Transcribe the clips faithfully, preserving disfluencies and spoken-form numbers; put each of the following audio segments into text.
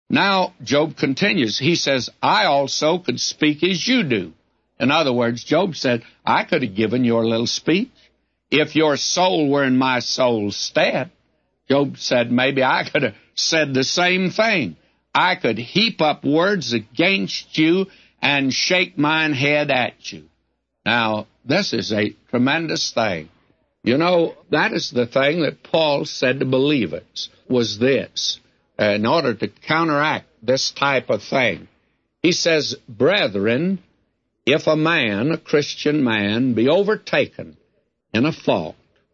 Now, Job continues. He says, I also could speak as you do. In other words, Job said, I could have given your little speech. If your soul were in my soul's stead, Job said, maybe I could have said the same thing. I could heap up words against you and shake mine head at you. Now, this is a tremendous thing. You know, that is the thing that Paul said to believers, was this, in order to counteract this type of thing. He says, brethren, if a man, a Christian man, be overtaken in a fault,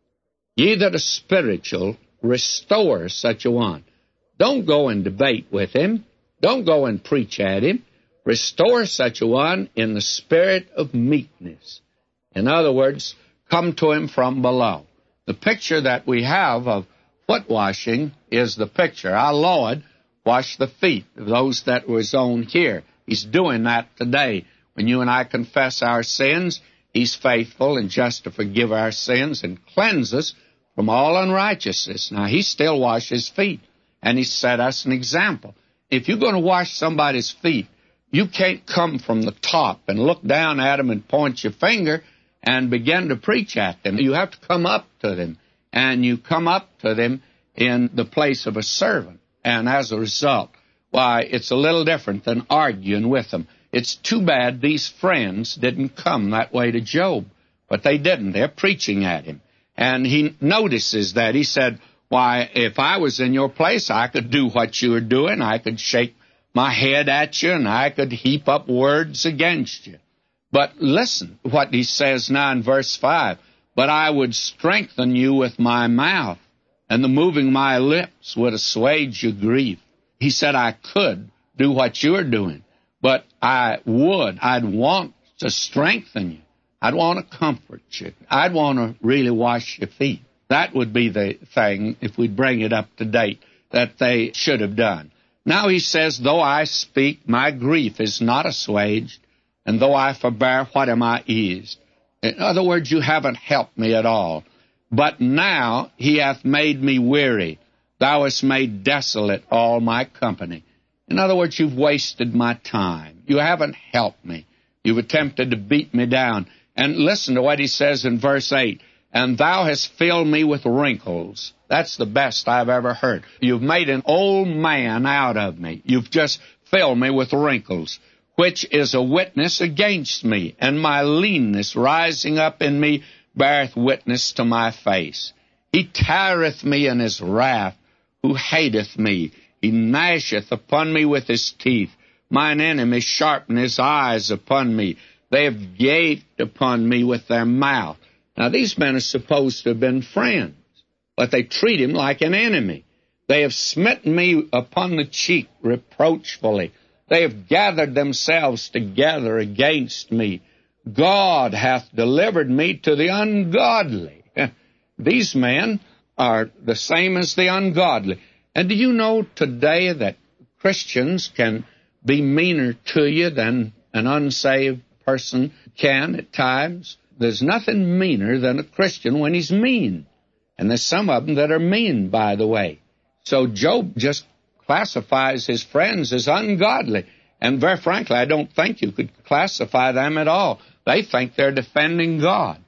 ye that are spiritual, restore such a one. Don't go and debate with him. Don't go and preach at him. Restore such a one in the spirit of meekness. In other words, come to him from below. The picture that we have of foot washing is the picture. Our Lord washed the feet of those that was on here. He's doing that today. When you and I confess our sins, He's faithful and just to forgive our sins and cleanse us from all unrighteousness. Now, He still washes feet, and He set us an example. If you're going to wash somebody's feet, you can't come from the top and look down at them and point your finger and begin to preach at them. You have to come up to them, and you come up to them in the place of a servant. And as a result, why, it's a little different than arguing with them. It's too bad these friends didn't come that way to Job, but they didn't. They're preaching at him. And he notices that. He said, why, if I was in your place, I could do what you were doing. I could shake my head at you, and I could heap up words against you. But listen what he says now in verse five. But I would strengthen you with my mouth, and the moving my lips would assuage your grief. He said I could do what you're doing, but I would, I'd want to strengthen you. I'd want to comfort you. I'd want to really wash your feet. That would be the thing, if we bring it up to date, that they should have done. Now he says, though I speak, my grief is not assuaged, and though I forbear, what am I eased? In other words, you haven't helped me at all. But now he hath made me weary. Thou hast made desolate all my company. In other words, you've wasted my time. You haven't helped me. You've attempted to beat me down. And listen to what he says in verse eight. And thou hast filled me with wrinkles. That's the best I've ever heard. You've made an old man out of me. You've just filled me with wrinkles, which is a witness against me, and my leanness rising up in me beareth witness to my face. He tireth me in his wrath, who hateth me. He gnasheth upon me with his teeth. Mine enemies sharpen his eyes upon me. They have gaped upon me with their mouth. Now, these men are supposed to have been friends, but they treat him like an enemy. They have smitten me upon the cheek reproachfully. They have gathered themselves together against me. God hath delivered me to the ungodly. These men are the same as the ungodly. And do you know today that Christians can be meaner to you than an unsaved person can at times? There's nothing meaner than a Christian when he's mean. And there's some of them that are mean, by the way. So Job just classifies his friends as ungodly. And very frankly, I don't think you could classify them at all. They think they're defending God.